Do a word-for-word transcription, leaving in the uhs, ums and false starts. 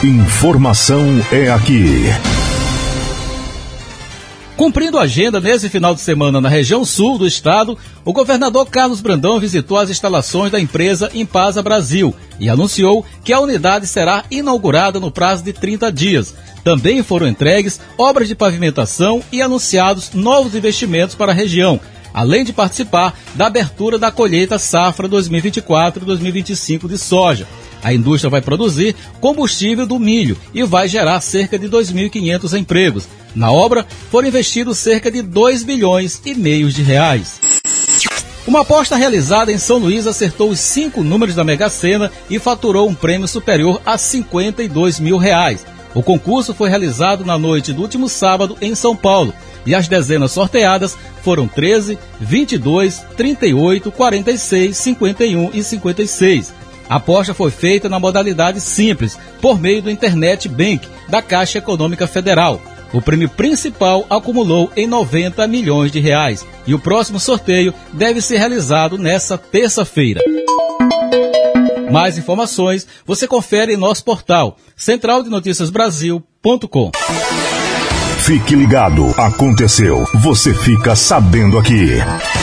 Informação é aqui. Cumprindo a agenda nesse final de semana na região sul do estado, o governador Carlos Brandão visitou as instalações da empresa Impasa Brasil e anunciou que a unidade será inaugurada no prazo de trinta dias. Também foram entregues obras de pavimentação e anunciados novos investimentos para a região, além de participar da abertura da colheita safra dois mil e vinte e quatro dois mil e vinte e cinco de soja. A indústria vai produzir combustível do milho e vai gerar cerca de dois mil e quinhentos empregos. Na obra, foram investidos cerca de dois bilhões e meio de reais. Uma aposta realizada em São Luís acertou os cinco números da Mega Sena e faturou um prêmio superior a cinquenta e dois mil reais. O concurso foi realizado na noite do último sábado em São Paulo e as dezenas sorteadas foram treze, vinte e dois, trinta e oito, quarenta e seis, cinquenta e um e cinquenta e seis. A aposta foi feita na modalidade simples, por meio do Internet Bank da Caixa Econômica Federal. O prêmio principal acumulou em noventa milhões de reais e o próximo sorteio deve ser realizado nesta terça-feira. Mais informações você confere em nosso portal central de noticias brasil ponto com. Fique ligado, aconteceu, você fica sabendo aqui.